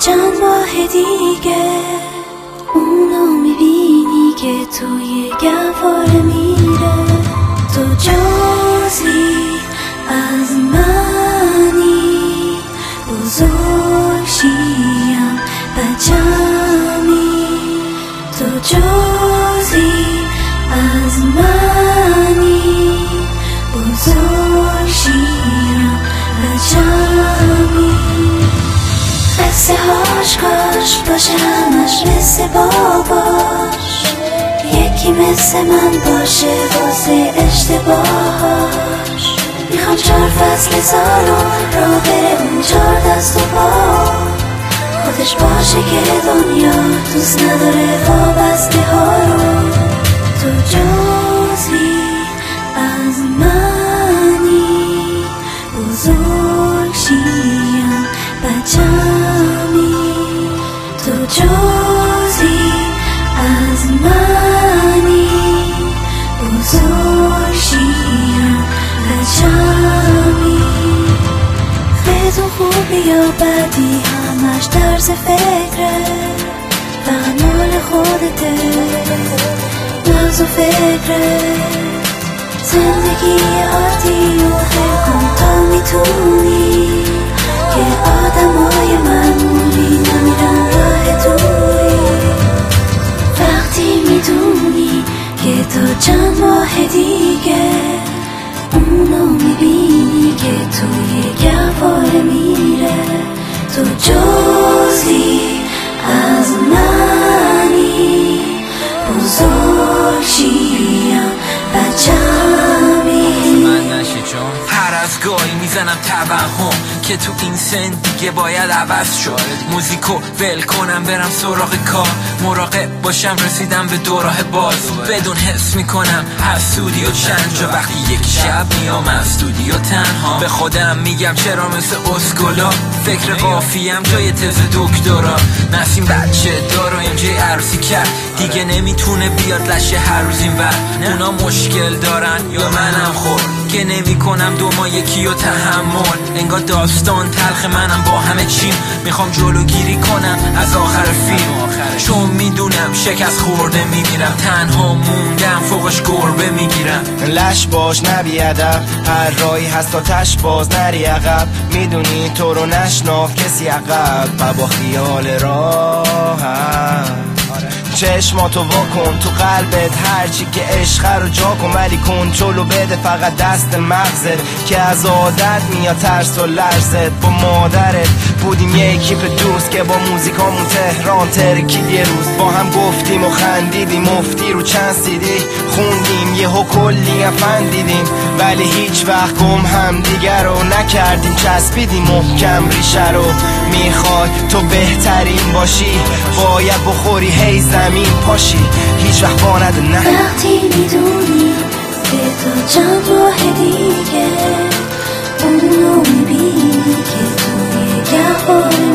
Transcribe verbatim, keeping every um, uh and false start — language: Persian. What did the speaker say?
چند ماه دیگه اونو میبینی که توی گهواره میره. تو جزی از منی، بزرگ شیم بچمی. تو جزی از منی، بزرگ شیم بچمی. قصه هاش کاش باشه همش مثل باباش، یکی مثل من باشه واسه اشتباهاش. میخوام چهار فصل سالم را بره اون چهار دست و پا، خودش باشه که دنیا دوست نداره وابسته ها رو. تو جزی از منی، بزرگ شیم بچمی. تو جزی از منی، بزرگ شیم بچمی. خیزون خوبی یا بدی همش درس فکره، فقط مال خودته نفس و فکره. زندگی عادی و خیلی کن تا میتونی، که آدمای معمولی نمیرن راه دوری. وقتی میدونی که تا چند ماه دیگه اونو میبینی که توی گهواره میره. تو جزی از منی، بزرگ شیم بچمی. هر از گاهی میزنم توهم که تو این سن دیگه باید عوض شد. موزیکو ول کنم برم سراغ کار، مراقب باشم رسیدم به دوراه باز. بدون حس میکنم حسودی و چند جا، وقتی یک شب میام از استودیو تنها به خودم میگم چرا مثل اسکولا فکر قافیم جای تز دکترا. نسیم بچه دارو اینجای عروسی کرد، دیگه نمیتونه بیاد لشه هر روز این ور. اونا مشکل دارن یا منم خور که نمی کنم دو ما یکی و تحمل. انگار داستان تلخ منم با همه چیم، میخوام جلوگیری کنم از آخر فیلم. چون میدونم شکست خورده میمیرم، تنها موندم فوقش گربه میگیرم. لش باش نبی ادب، هر راهی هست تا تش باز نری عقب. میدونی تو رو نشناف کسی عقب و با خیال راحت. چشماتو واکن تو قلبت، هرچی که عشق رو جا کن، ولی کنترلو بده فقط دست مغزت که از عادت میاد ترس و لرزت. با مادرت بودیم یه اکیپ دوست که با موزیکامون تهران ترکید. یه روز با هم گفتیم و خندیدیم، مفتی رو چند سیدی خوندیم، یهو کلی افندیدیم، ولی هیچ وقت گم هم دیگر رو نکردیم. چسبیدیم محکم ریشه رو، میخوای تو بهترین باشی باید بخوری هی زمین پاشی، هیچ وقت با نده نه. وقتی میدونی که تا چند ماه دیگه اونو میبینی که توی گهواره